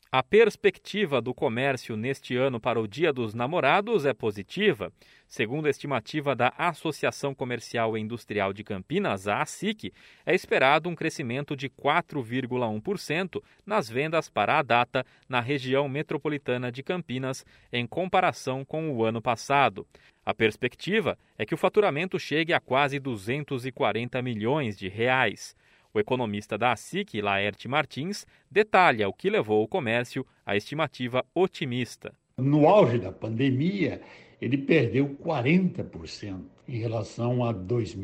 A perspectiva do comércio neste ano para o Dia dos Namorados é positiva. Segundo a estimativa da Associação Comercial e Industrial de Campinas, a ACIC, é esperado um crescimento de 4,1% nas vendas para a data na região metropolitana de Campinas, em comparação com o ano passado. A perspectiva é que o faturamento chegue a quase 240 milhões de reais. O economista da ACIC, Laerte Martins, detalha o que levou o comércio à estimativa otimista. No auge da pandemia, ele perdeu 40% em relação a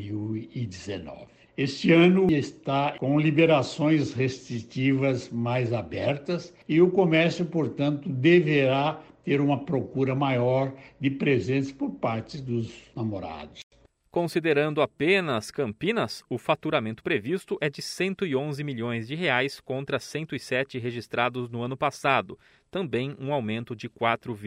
2019. Este ano está com liberações restritivas mais abertas e o comércio, portanto, deverá ter uma procura maior de presentes por parte dos namorados. Considerando apenas Campinas, o faturamento previsto é de 111 milhões de reais contra 107 registrados no ano passado, também um aumento de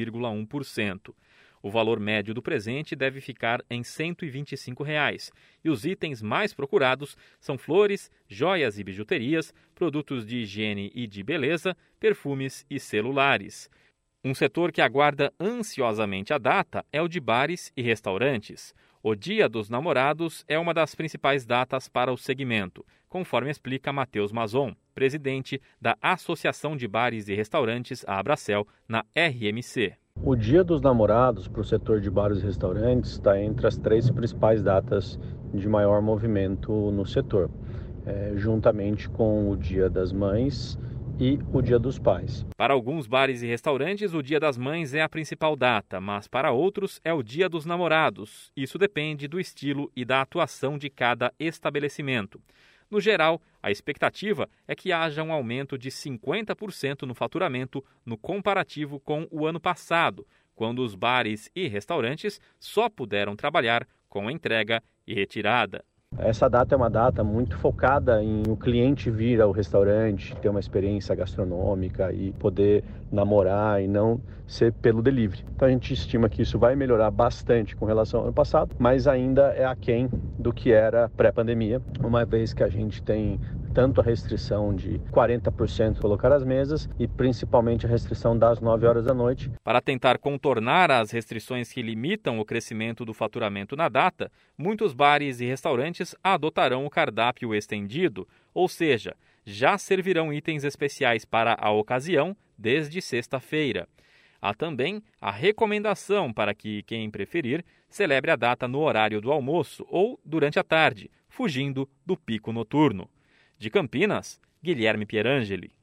4,1%. O valor médio do presente deve ficar em R$ 125 reais, e os itens mais procurados são flores, joias e bijuterias, produtos de higiene e de beleza, perfumes e celulares. Um setor que aguarda ansiosamente a data é o de bares e restaurantes. O Dia dos Namorados é uma das principais datas para o segmento, conforme explica Matheus Mazon, presidente da Associação de Bares e Restaurantes, a Abracel, na RMC. O Dia dos Namorados para o setor de bares e restaurantes está entre as 3 principais datas de maior movimento no setor, juntamente com o Dia das Mães e o Dia dos Pais. Para alguns bares e restaurantes, o Dia das Mães é a principal data, mas para outros é o Dia dos Namorados. Isso depende do estilo e da atuação de cada estabelecimento. No geral, a expectativa é que haja um aumento de 50% no faturamento no comparativo com o ano passado, quando os bares e restaurantes só puderam trabalhar com entrega e retirada. Essa data é uma data muito focada em o cliente vir ao restaurante, ter uma experiência gastronômica e poder namorar e não ser pelo delivery. Então a gente estima que isso vai melhorar bastante com relação ao ano passado, mas ainda é aquém do que era pré-pandemia, uma vez que a gente tem tanto a restrição de 40% colocar as mesas e principalmente a restrição das 9 horas da noite. Para tentar contornar as restrições que limitam o crescimento do faturamento na data, muitos bares e restaurantes adotarão o cardápio estendido, ou seja, já servirão itens especiais para a ocasião desde sexta-feira. Há também a recomendação para que quem preferir celebre a data no horário do almoço ou durante a tarde, fugindo do pico noturno. De Campinas, Guilherme Pierangeli.